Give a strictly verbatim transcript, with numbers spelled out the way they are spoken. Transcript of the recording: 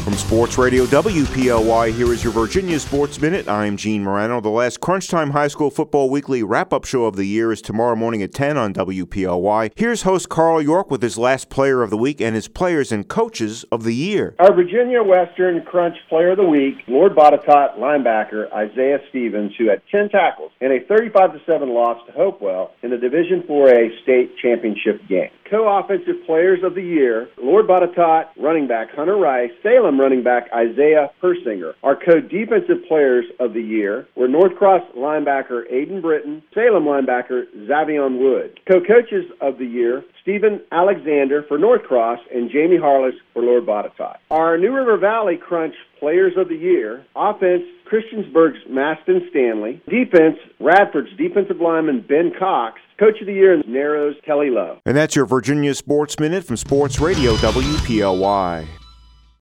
From Sports Radio W P L Y, here is your Virginia Sports Minute. I'm Gene Morano. The last Crunch Time High School Football Weekly wrap-up show of the year is tomorrow morning at ten on W P L Y. Here's host Carl York with his last player of the week and his players and coaches of the year. Our Virginia Western Crunch Player of the Week, Lord Botetourt linebacker Isaiah Stevens, who had ten tackles in a thirty-five to seven loss to Hopewell in the Division four A state championship game. Co-offensive players of the year, Lord Botetourt running back Hunter Rice, Salem running back Isaiah Persinger. Our co-defensive players of the year were North Cross linebacker Aiden Britton, Salem linebacker Zavion Wood. Co-coaches of the year, Stephen Alexander for North Cross and Jamie Harless for Lord Botetourt. Our New River Valley Crunch Players of the Year, offense, Christiansburg's Maston Stanley, defense, Radford's defensive lineman Ben Cox, Coach of the Year, Narrows Kelly Lowe. And that's your Virginia Sports Minute from Sports Radio W P L Y.